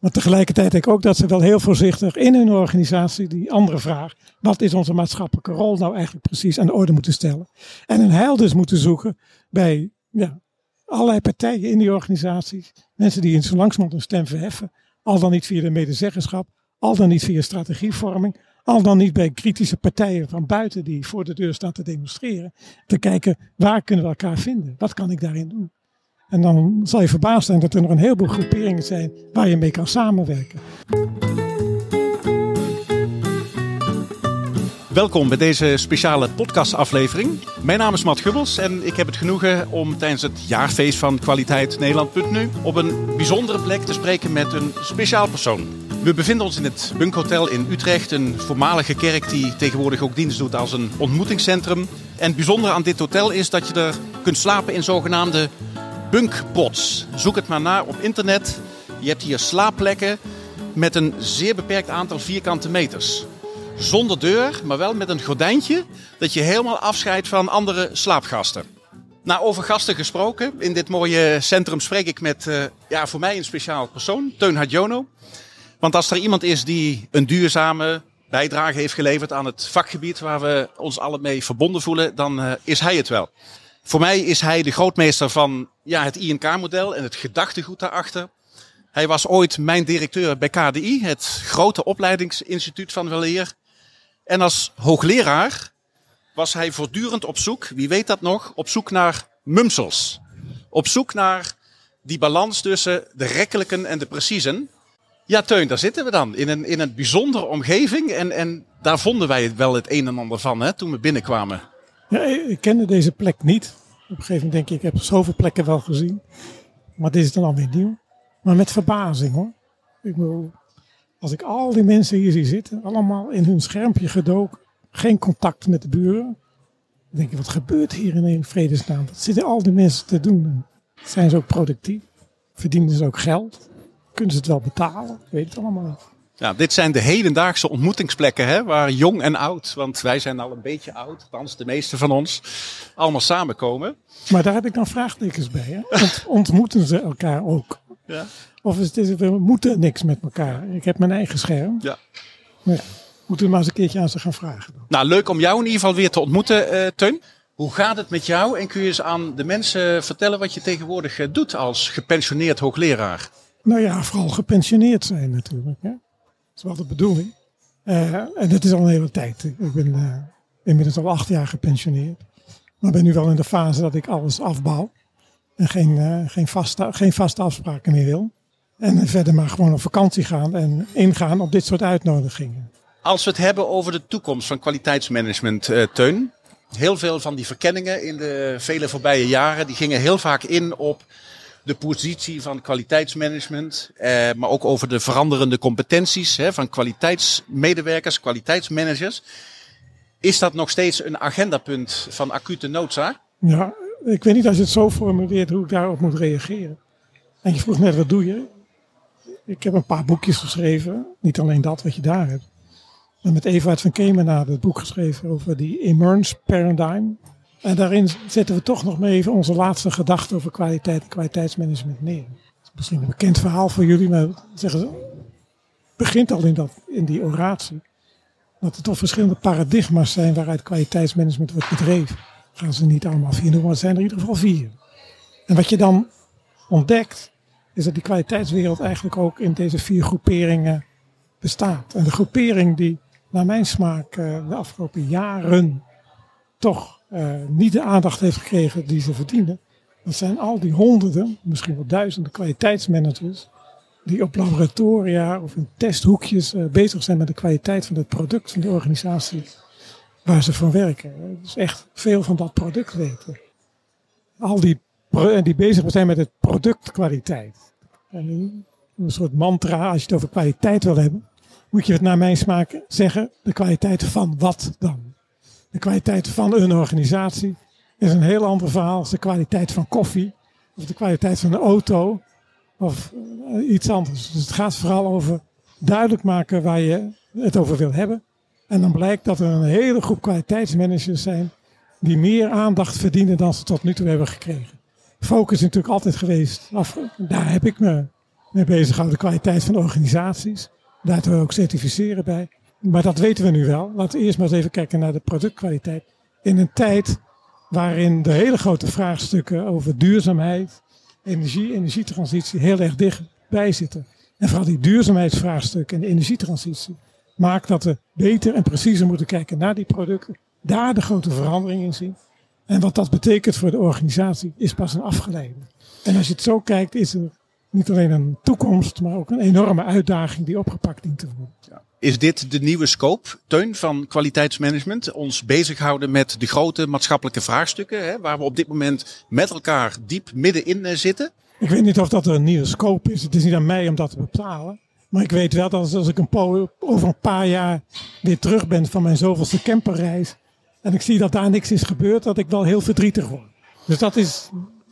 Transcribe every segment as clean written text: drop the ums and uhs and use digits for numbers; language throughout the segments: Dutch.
Maar tegelijkertijd denk ik ook dat ze wel heel voorzichtig in hun organisatie die andere vraag. Wat is onze maatschappelijke rol nou eigenlijk precies aan de orde moeten stellen. En een heil dus moeten zoeken bij allerlei partijen in die organisaties. Mensen die in zo langzamerhand hun stem verheffen. Al dan niet via de medezeggenschap. Al dan niet via strategievorming. Al dan niet bij kritische partijen van buiten die voor de deur staan te demonstreren. Te kijken waar kunnen we elkaar vinden. Wat kan ik daarin doen. En dan zal je verbaasd zijn dat er nog een heleboel groeperingen zijn waar je mee kan samenwerken. Welkom bij deze speciale podcastaflevering. Mijn naam is Matt Gubbels en ik heb het genoegen om tijdens het jaarfeest van Kwaliteit Nederland.nu op een bijzondere plek te spreken met een speciaal persoon. We bevinden ons in het Bunkhotel in Utrecht, een voormalige kerk die tegenwoordig ook dienst doet als een ontmoetingscentrum. En het bijzondere aan dit hotel is dat je er kunt slapen in zogenaamde bunkpots. Zoek het maar na op internet. Je hebt hier slaapplekken met een zeer beperkt aantal vierkante meters. Zonder deur, maar wel met een gordijntje dat je helemaal afscheidt van andere slaapgasten. Nou, over gasten gesproken. In dit mooie centrum spreek ik met voor mij een speciaal persoon, Teun Hadjono. Want als er iemand is die een duurzame bijdrage heeft geleverd aan het vakgebied waar we ons alle mee verbonden voelen, dan is hij het wel. Voor mij is hij de grootmeester van het INK-model en het gedachtegoed daarachter. Hij was ooit mijn directeur bij KDI, het grote opleidingsinstituut van weleer. En als hoogleraar was hij voortdurend op zoek, wie weet dat nog, op zoek naar mumsels. Op zoek naar die balans tussen de rekkelijken en de preciezen. Ja, Teun, daar zitten we dan in een bijzondere omgeving en daar vonden wij wel het een en ander van toen we binnenkwamen. Ja, ik kende deze plek niet. Op een gegeven moment denk ik heb zoveel plekken wel gezien. Maar dit is dan alweer nieuw. Maar met verbazing hoor. Ik bedoel, als ik al die mensen hier zie zitten, allemaal in hun schermpje gedoken. Geen contact met de buren. Dan denk ik, wat gebeurt hier in vredesnaam? Wat zitten al die mensen te doen? Zijn ze ook productief? Verdienen ze ook geld? Kunnen ze het wel betalen? Ik weet het allemaal niet. Ja, dit zijn de hedendaagse ontmoetingsplekken waar jong en oud, want wij zijn al een beetje oud, althans de meeste van ons, allemaal samenkomen. Maar daar heb ik dan vraagtekens bij. Hè? Ontmoeten ze elkaar ook? Ja. Of is het, we moeten niks met elkaar? Ik heb mijn eigen scherm. Ja. Maar moeten we maar eens een keertje aan ze gaan vragen. Dan. Nou, leuk om jou in ieder geval weer te ontmoeten, Teun. Hoe gaat het met jou? En kun je eens aan de mensen vertellen wat je tegenwoordig doet als gepensioneerd hoogleraar? Nou ja, vooral gepensioneerd zijn natuurlijk. Hè? Dat is wel de bedoeling. En dat is al een hele tijd. Ik ben inmiddels al 8 jaar gepensioneerd. Maar ben nu wel in de fase dat ik alles afbouw. En geen vaste afspraken meer wil. En verder maar gewoon op vakantie gaan en ingaan op dit soort uitnodigingen. Als we het hebben over de toekomst van kwaliteitsmanagement, Teun. Heel veel van die verkenningen in de vele voorbije jaren, die gingen heel vaak in op de positie van kwaliteitsmanagement, maar ook over de veranderende competenties van kwaliteitsmedewerkers, kwaliteitsmanagers. Is dat nog steeds een agendapunt van acute noodzaak? Ja, ik weet niet als je het zo formuleert hoe ik daarop moet reageren. En je vroeg net, wat doe je? Ik heb een paar boekjes geschreven, niet alleen dat wat je daar hebt. Maar met Ewout van Kemenade het boek geschreven over die Emerge Paradigm. En daarin zetten we toch nog maar even onze laatste gedachten over kwaliteit en kwaliteitsmanagement neer. Dat is misschien een bekend verhaal voor jullie, maar zeggen ze, het begint al in die oratie. Dat er toch verschillende paradigma's zijn waaruit kwaliteitsmanagement wordt bedreven. Gaan ze niet allemaal 4 noemen, maar het zijn er in ieder geval 4. En wat je dan ontdekt, is dat die kwaliteitswereld eigenlijk ook in deze 4 groeperingen bestaat. En de groepering die naar mijn smaak de afgelopen jaren toch niet de aandacht heeft gekregen die ze verdienen. Dat zijn al die honderden, misschien wel duizenden kwaliteitsmanagers die op laboratoria of in testhoekjes bezig zijn met de kwaliteit van het product van de organisatie waar ze van werken. Dus echt veel van dat product weten. Al die bezig zijn met het productkwaliteit. En een soort mantra, als je het over kwaliteit wil hebben, moet je het naar mijn smaak zeggen, de kwaliteit van wat dan? De kwaliteit van een organisatie is een heel ander verhaal als de kwaliteit van koffie of de kwaliteit van een auto of iets anders. Dus het gaat vooral over duidelijk maken waar je het over wil hebben. En dan blijkt dat er een hele groep kwaliteitsmanagers zijn die meer aandacht verdienen dan ze tot nu toe hebben gekregen. Focus is natuurlijk altijd geweest. Daar heb ik me mee bezighouden, de kwaliteit van organisaties. Daar doen we ook certificeren bij. Maar dat weten we nu wel. Laten we eerst maar eens even kijken naar de productkwaliteit. In een tijd waarin de hele grote vraagstukken over duurzaamheid, energietransitie heel erg dichtbij zitten. En vooral die duurzaamheidsvraagstukken en de energietransitie maakt dat we beter en preciezer moeten kijken naar die producten. Daar de grote verandering in zien. En wat dat betekent voor de organisatie is pas een afgeleide. En als je het zo kijkt is er niet alleen een toekomst, maar ook een enorme uitdaging die opgepakt dient te worden. Ja. Is dit de nieuwe scope, Teun, van kwaliteitsmanagement? Ons bezighouden met de grote maatschappelijke vraagstukken, hè, waar we op dit moment met elkaar diep middenin zitten? Ik weet niet of dat een nieuwe scope is. Het is niet aan mij om dat te bepalen. Maar ik weet wel dat als ik over een paar jaar weer terug ben van mijn zoveelste camperreis en ik zie dat daar niks is gebeurd, dat ik wel heel verdrietig word. Dus dat is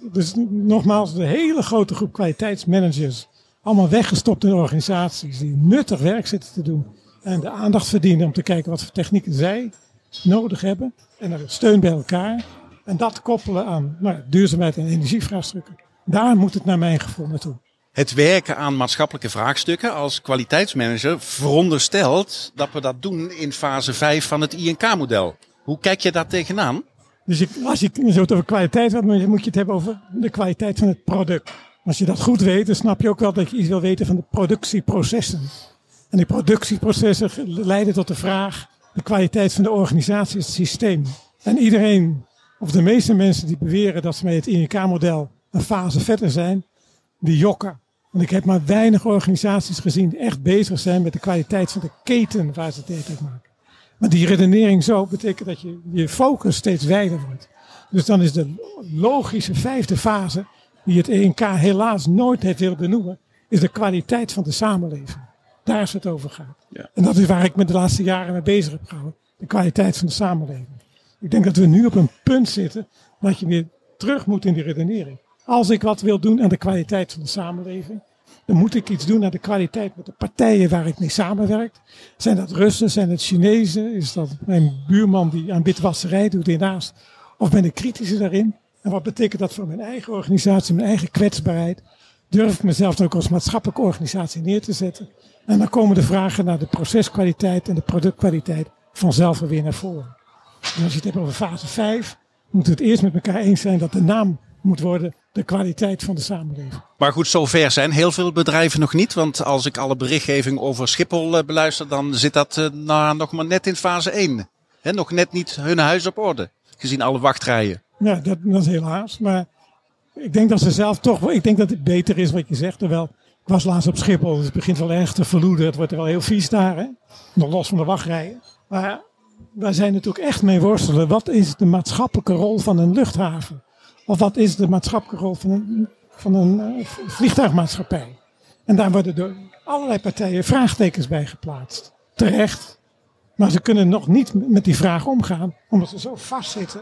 nogmaals de hele grote groep kwaliteitsmanagers, allemaal weggestopt in organisaties die nuttig werk zitten te doen en de aandacht verdienen om te kijken wat voor technieken zij nodig hebben en dan steun bij elkaar en dat koppelen aan duurzaamheid en energievraagstukken. Daar moet het naar mijn gevoel naartoe. Het werken aan maatschappelijke vraagstukken als kwaliteitsmanager veronderstelt dat we dat doen in fase 5 van het INK-model. Hoe kijk je daar tegenaan? Dus als je het over kwaliteit hebt, moet je het hebben over de kwaliteit van het product. Als je dat goed weet, dan snap je ook wel dat je iets wil weten van de productieprocessen. En die productieprocessen leiden tot de vraag, de kwaliteit van de organisatie is het systeem. En iedereen, of de meeste mensen die beweren dat ze met het INK-model een fase verder zijn, die jokken. Want ik heb maar weinig organisaties gezien die echt bezig zijn met de kwaliteit van de keten waar ze het tegen maken. Maar die redenering zo betekent dat je focus steeds wijder wordt. Dus dan is de logische 5e fase, die het ENK helaas nooit heeft willen benoemen, is de kwaliteit van de samenleving. Daar is het over gaat. Ja. En dat is waar ik me de laatste jaren mee bezig heb gehouden. De kwaliteit van de samenleving. Ik denk dat we nu op een punt zitten dat je weer terug moet in die redenering. Als ik wat wil doen aan de kwaliteit van de samenleving, dan moet ik iets doen aan de kwaliteit met de partijen waar ik mee samenwerk. Zijn dat Russen, zijn het Chinezen? Is dat mijn buurman die aan witwasserij doet hiernaast? Of ben ik kritischer daarin? En wat betekent dat voor mijn eigen organisatie, mijn eigen kwetsbaarheid? Durf ik mezelf dan ook als maatschappelijke organisatie neer te zetten? En dan komen de vragen naar de proceskwaliteit en de productkwaliteit vanzelf weer naar voren. Dus als je het hebt over fase 5, moeten we het eerst met elkaar eens zijn dat de naam moet worden de kwaliteit van de samenleving. Maar goed, zover zijn heel veel bedrijven nog niet. Want als ik alle berichtgeving over Schiphol beluister, dan zit dat nog maar net in fase 1. He, nog net niet hun huis op orde, gezien alle wachtrijen. Ja, dat is helaas. Maar ik denk dat ze zelf ik denk dat het beter is wat je zegt. Terwijl, ik was laatst op Schiphol, dus het begint wel erg te verloeden. Het wordt er wel heel vies daar, hè? Nog los van de wachtrijen. Maar wij zijn natuurlijk echt mee worstelen. Wat is de maatschappelijke rol van een luchthaven? Of wat is de maatschappelijke rol van een vliegtuigmaatschappij? En daar worden door allerlei partijen vraagtekens bij geplaatst. Terecht. Maar ze kunnen nog niet met die vraag omgaan. Omdat ze zo vastzitten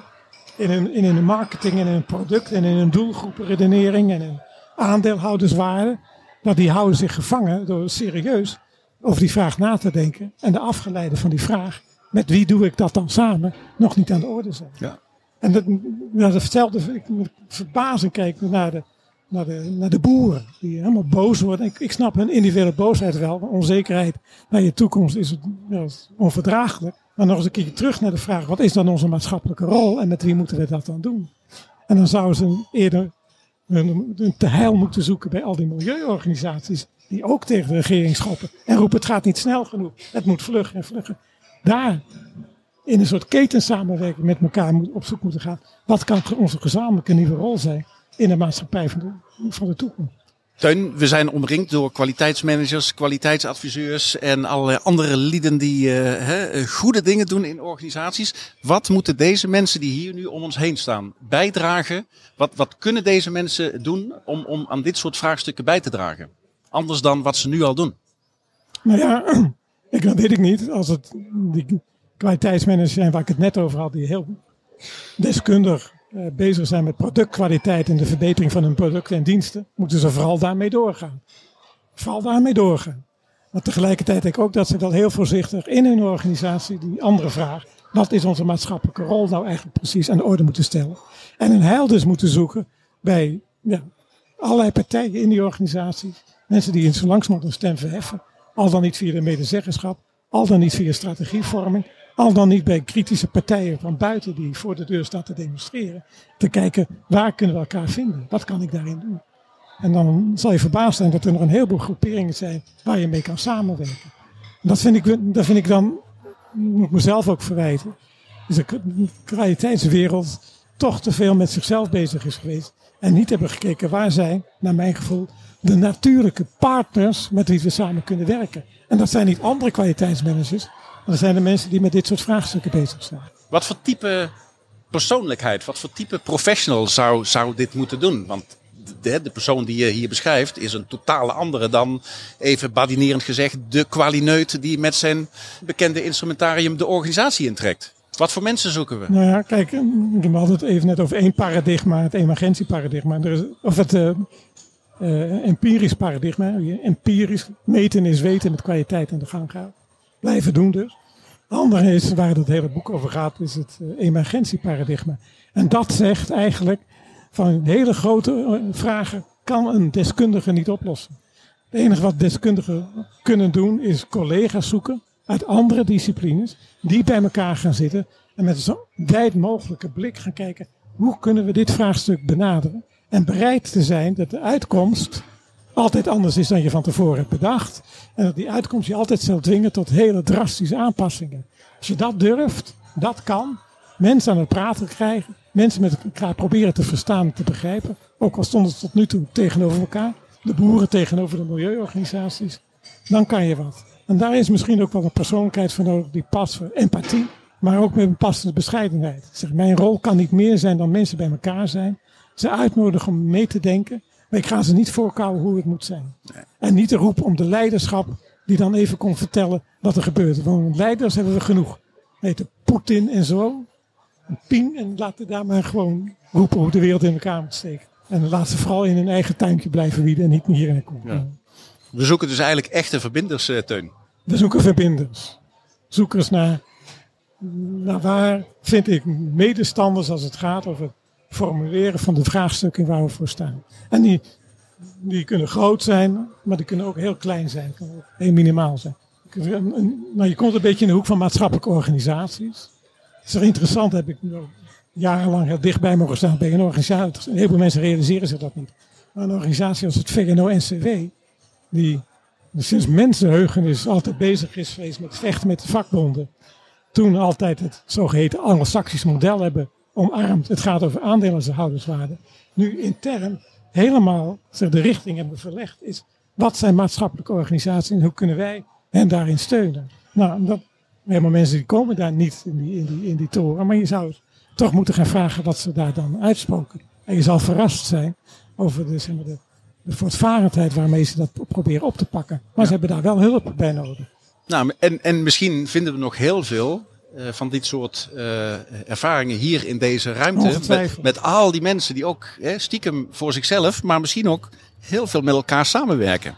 in hun marketing en in hun product en in hun doelgroepenredenering en in aandeelhouderswaarde. Dat die houden zich gevangen door serieus over die vraag na te denken. En de afgeleide van die vraag, met wie doe ik dat dan samen, nog niet aan de orde zijn. Ja. En hetzelfde, ik moet verbazend kijken naar de boeren. Die helemaal boos worden. Ik snap hun individuele boosheid wel. Onzekerheid naar je toekomst is onverdraaglijk. Maar nog eens een keer terug naar de vraag. Wat is dan onze maatschappelijke rol? En met wie moeten we dat dan doen? En dan zouden ze eerder een teheil moeten zoeken bij al die milieuorganisaties. Die ook tegen de regering schoppen. En roepen het gaat niet snel genoeg. Het moet vluggen en vluggen. Daar in een soort ketensamenwerking met elkaar op zoek moeten gaan. Wat kan onze gezamenlijke nieuwe rol zijn in de maatschappij van de toekomst? Teun, we zijn omringd door kwaliteitsmanagers, kwaliteitsadviseurs en allerlei andere lieden die goede dingen doen in organisaties. Wat moeten deze mensen die hier nu om ons heen staan bijdragen? Wat kunnen deze mensen doen om aan dit soort vraagstukken bij te dragen? Anders dan wat ze nu al doen. Nou ja, dat weet ik niet. Als het die kwaliteitsmanagers zijn waar ik het net over had, die heel deskundig bezig zijn met productkwaliteit en de verbetering van hun producten en diensten, moeten ze vooral daarmee doorgaan. Maar tegelijkertijd denk ik ook dat ze wel heel voorzichtig in hun organisatie die andere vraag, wat is onze maatschappelijke rol nou eigenlijk precies aan de orde moeten stellen. En een heil dus moeten zoeken bij allerlei partijen in die organisaties Mensen die in zo langzamerhand een stem verheffen. Al dan niet via de medezeggenschap. Al dan niet via strategievorming. Al dan niet bij kritische partijen van buiten die voor de deur staan te demonstreren. Te kijken, waar kunnen we elkaar vinden? Wat kan ik daarin doen? En dan zal je verbaasd zijn dat er nog een heleboel groeperingen zijn waar je mee kan samenwerken. En dat vind ik dan, moet ik mezelf ook verwijten. Dus de kwaliteitswereld toch te veel met zichzelf bezig is geweest. En niet hebben gekeken waar zijn, naar mijn gevoel, de natuurlijke partners met wie we samen kunnen werken. En dat zijn niet andere kwaliteitsmanagers. Maar dat zijn de mensen die met dit soort vraagstukken bezig zijn. Wat voor type persoonlijkheid, wat voor type professional zou dit moeten doen? Want de persoon die je hier beschrijft is een totale andere dan, even badinerend gezegd, de kwalineut die met zijn bekende instrumentarium de organisatie intrekt. Wat voor mensen zoeken we? Nou ja, kijk, we hadden het even net over één paradigma, het emergentieparadigma. Of het empirisch paradigma. Empirisch, meten is weten met kwaliteit aan de gang gaan. Blijven doen dus. De andere is, waar het hele boek over gaat, is het emergentieparadigma. En dat zegt eigenlijk, van hele grote vragen kan een deskundige niet oplossen. Het enige wat deskundigen kunnen doen is collega's zoeken uit andere disciplines die bij elkaar gaan zitten en met een zo wijd mogelijke blik gaan kijken hoe kunnen we dit vraagstuk benaderen en bereid te zijn dat de uitkomst altijd anders is dan je van tevoren hebt bedacht en dat die uitkomst je altijd zal dwingen tot hele drastische aanpassingen. Als je dat durft, dat kan, mensen aan het praten krijgen, mensen met elkaar proberen te verstaan en te begrijpen, ook al stonden ze tot nu toe tegenover elkaar, de boeren tegenover de milieuorganisaties, dan kan je wat. En daar is misschien ook wel een persoonlijkheid voor nodig die past voor empathie, maar ook met een passende bescheidenheid. Zeg, mijn rol kan niet meer zijn dan mensen bij elkaar zijn, ze uitnodigen om mee te denken, maar ik ga ze niet voorkouwen hoe het moet zijn. Nee. En niet te roepen om de leiderschap die dan even kon vertellen wat er gebeurt. Want leiders hebben we genoeg. Heet Poetin en zo. Een Pien en laten daar maar gewoon roepen hoe de wereld in elkaar moet steken. En laat ze vooral in hun eigen tuintje blijven wieden en niet meer hier in de kom. Ja. We zoeken dus eigenlijk echte verbinders, Teun. We zoeken verbinders. Zoekers naar waar vind ik medestanders als het gaat over het formuleren van de vraagstukken waar we voor staan. En die kunnen groot zijn, maar die kunnen ook heel klein zijn. Kunnen ook heel minimaal zijn. Nou, je komt een beetje in de hoek van maatschappelijke organisaties. Het is interessant, heb ik nu ook jarenlang heel dichtbij mogen staan bij een organisatie. Een heleboel mensen realiseren zich dat niet. Maar een organisatie als het VNO-NCW, die sinds mensenheugenis altijd bezig is geweest met vechten met de vakbonden. Toen altijd het zogeheten Anglo-Saxisch model hebben omarmd. Het gaat over aandeelhouderswaarde. Nu intern helemaal de richting hebben verlegd is. Wat zijn maatschappelijke organisaties en hoe kunnen wij hen daarin steunen? Nou, helemaal mensen die komen daar niet in die toren. Maar je zou toch moeten gaan vragen wat ze daar dan uitspoken. En je zal verrast zijn over de voortvarendheid waarmee ze dat proberen op te pakken. Maar ze hebben daar wel hulp bij nodig. Nou, en misschien vinden we nog heel veel van dit soort ervaringen hier in deze ruimte. Met al die mensen die ook stiekem voor zichzelf, maar misschien ook heel veel met elkaar samenwerken.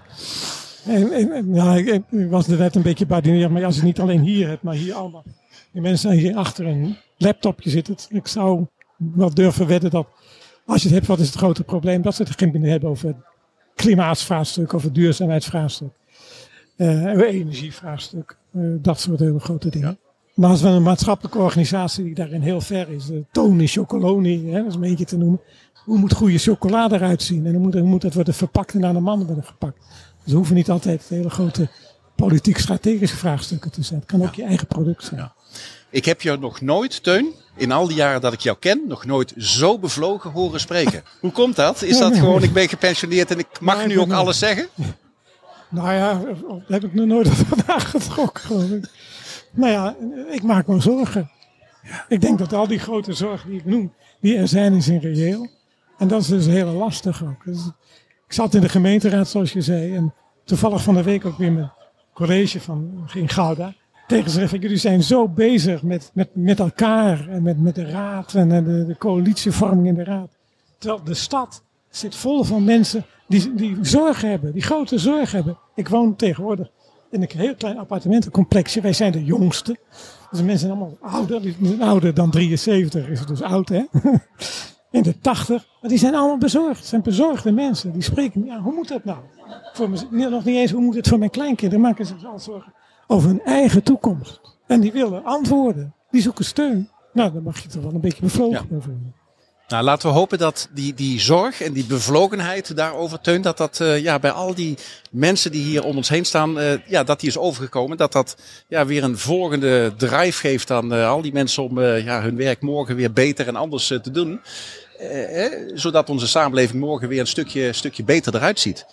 Ik was er net een beetje badinerend, maar als je niet alleen hier hebt, maar hier allemaal. Die mensen zijn hier achter een laptopje zitten. Ik zou wel durven wedden dat als je het hebt, wat is het grote probleem? Dat ze het geen hebben over het klimaatsvraagstuk, over het duurzaamheidsvraagstuk, energievraagstuk, dat soort hele grote dingen. Ja. Maar als we een maatschappelijke organisatie die daarin heel ver is, de Tony Chocoloni, dat is een eentje te noemen. Hoe moet goede chocolade eruit zien? En hoe moet dat worden verpakt en aan de man worden gepakt? Dus er hoeven niet altijd hele grote politiek-strategische vraagstukken te zijn. Het kan ook je eigen product zijn. Ja. Ik heb jou nog nooit, Teun, in al die jaren dat ik jou ken, nog nooit zo bevlogen horen spreken. Hoe komt dat? Is dat gewoon, ik ben gepensioneerd en ik mag nu ook alles zeggen? Nou ja, daar heb ik nog nooit over nagetrokken, geloof ik. Nou ja, ik maak me zorgen. Ik denk dat al die grote zorgen die ik noem, die er zijn, is in reëel. En dat is dus heel lastig ook. Dus ik zat in de gemeenteraad, zoals je zei. En toevallig van de week ook weer met college in Gouda. Tegen ze zeggen, jullie zijn zo bezig met elkaar en met de raad en de coalitievorming in de raad. Terwijl de stad zit vol van mensen die zorg hebben, die grote zorg hebben. Ik woon tegenwoordig in een heel klein appartementencomplexje. Wij zijn de jongste. Dus de mensen zijn allemaal ouder. Ouder dan 73 is het dus oud, hè. in de 80. Maar die zijn allemaal bezorgd. Het zijn bezorgde mensen. Die spreken, ja, hoe moet dat nou? Nog niet eens, hoe moet het voor mijn kleinkinderen? Maken zich al zorgen over hun eigen toekomst. En die willen antwoorden. Die zoeken steun. Nou, dan mag je toch wel een beetje bevlogen over. Nou, laten we hopen dat die zorg en die bevlogenheid daarover teunt. Dat bij al die mensen die hier om ons heen staan, dat die is overgekomen. Dat weer een volgende drive geeft aan al die mensen om hun werk morgen weer beter en anders te doen. Zodat onze samenleving morgen weer een stukje beter eruit ziet.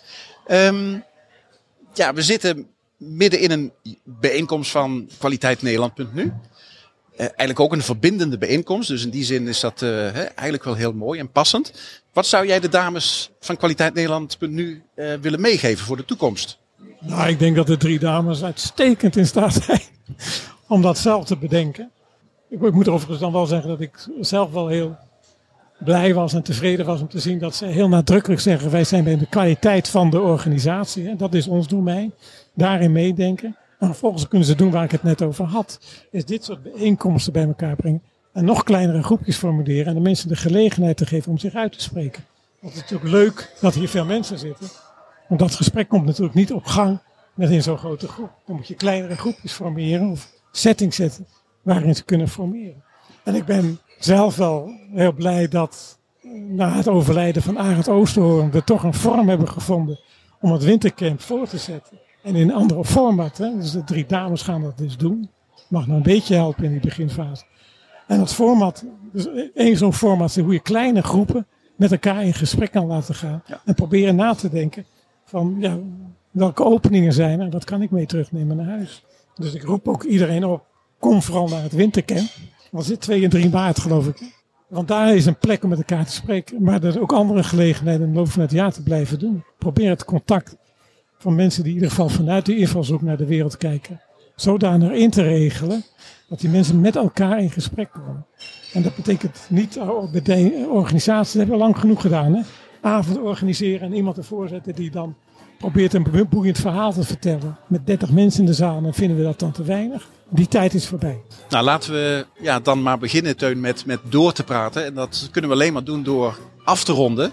We zitten midden in een bijeenkomst van kwaliteitnederland.nu. Eigenlijk ook een verbindende bijeenkomst. Dus in die zin is dat eigenlijk wel heel mooi en passend. Wat zou jij de dames van kwaliteitnederland.nu willen meegeven voor de toekomst? Nou, ik denk dat de 3 dames uitstekend in staat zijn om dat zelf te bedenken. Ik moet overigens dan wel zeggen dat ik zelf wel heel blij was en tevreden was om te zien dat ze heel nadrukkelijk zeggen: wij zijn bij de kwaliteit van de organisatie. Hè. Dat is ons domein. Daarin meedenken. En vervolgens kunnen ze doen waar ik het net over had. Is dit soort bijeenkomsten bij elkaar brengen. En nog kleinere groepjes formuleren. En de mensen de gelegenheid te geven om zich uit te spreken. Want het is natuurlijk leuk dat hier veel mensen zitten. Want dat gesprek komt natuurlijk niet op gang met in zo'n grote groep. Dan moet je kleinere groepjes formeren. Of settings zetten waarin ze kunnen formeren. En ik ben zelf wel heel blij dat na het overlijden van Arend Oosterhoorn we toch een vorm hebben gevonden om het wintercamp voor te zetten. En in een andere format. Hè? Dus de 3 dames gaan dat dus doen. Mag nou een beetje helpen in die beginfase. En dat format, dus één zo'n format is hoe je kleine groepen met elkaar in gesprek kan laten gaan. Ja. En proberen na te denken van welke openingen zijn er en wat kan ik mee terugnemen naar huis. Dus ik roep ook iedereen op, kom vooral naar het wintercamp. Dat zit 2 en 3 maart geloof ik. Want daar is een plek om met elkaar te spreken. Maar er zijn ook andere gelegenheden om de loop van het jaar te blijven doen. Probeer het contact van mensen die in ieder geval vanuit die invalshoek naar de wereld kijken. Zodanig in te regelen dat die mensen met elkaar in gesprek komen. En dat betekent niet bij de organisaties, dat hebben we lang genoeg gedaan. Hè? Avond organiseren en iemand ervoor zetten die dan probeert een boeiend verhaal te vertellen. Met 30 mensen in de zaal, dan vinden we dat dan te weinig. Die tijd is voorbij. Nou, laten we dan maar beginnen, Teun, met door te praten. En dat kunnen we alleen maar doen door af te ronden.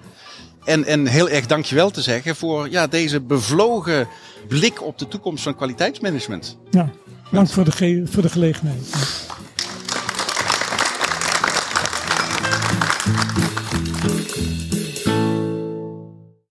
En heel erg dankjewel te zeggen voor deze bevlogen blik op de toekomst van kwaliteitsmanagement. Ja, dank voor de gelegenheid.